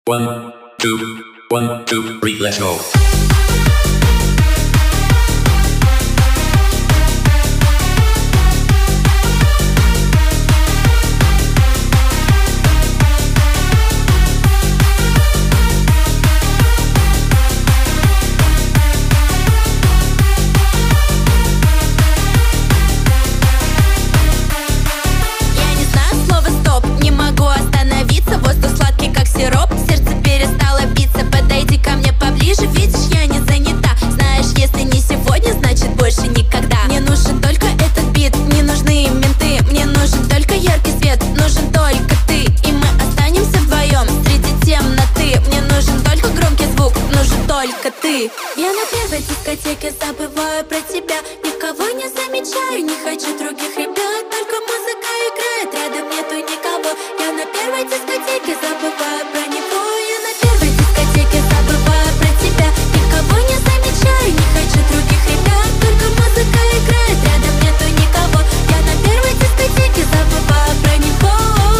1, 2, 1, 2, 3, let's go. Только ты. Я на первой дискотеке забываю про тебя. Никого не замечаю, не хочу других ребят. Только музыка играет, рядом нету никого. Я на первой дискотеке забываю про него. Я на первой дискотеке забываю про тебя. Никого не замечаю, не хочу других ребят. Только музыка играет, рядом нету никого. Я на первой дискотеке забываю про него.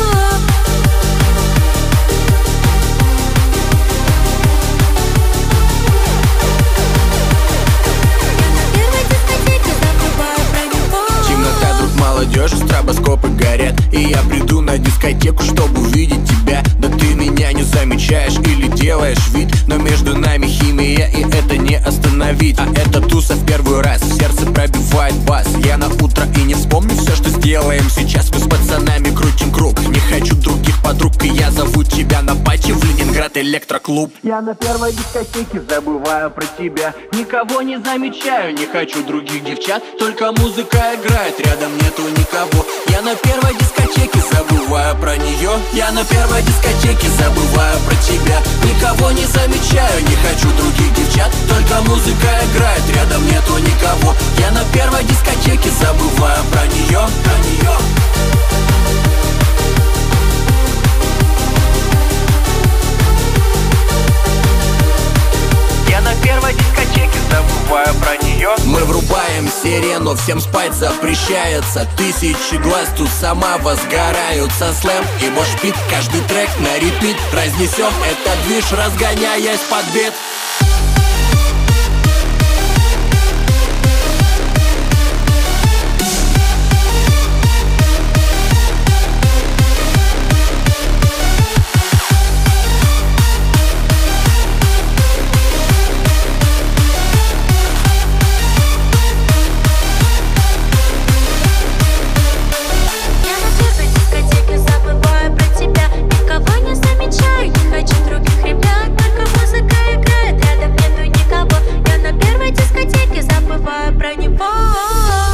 Стробоскопы горят, и я приду на дискотеку, чтобы увидеть тебя. Да ты меня не замечаешь или делаешь вид, но между нами химия, и это не остановить. А это туса в первый раз, сердце пробивает бас. Я на утро и не вспомню все, что сделаем сейчас. Мы с пацанами крутим круг, не хочу других подруг, и я зову тебя на пати в Ленинград электроклуб. Я на первой дискотеке забываю про тебя. Никого не замечаю, не хочу других девчат. Только музыка играет, рядом нету никого. Я на первой дискотеке забываю про нее. Я на первой дискотеке забываю про тебя. Никого не замечаю, не хочу других девчат. Только музыка играет, рядом нету никого. Я на первой дискотеке забываю про нее, про нее. Я на первой дискотеке забываю про нее. Мы врубаем сирену, всем спать запрещается. Тысячи глаз тут сама возгораются. Слэм и мошпит, каждый трек на репит. Разнесем этот движ, разгоняясь под бит. Про него.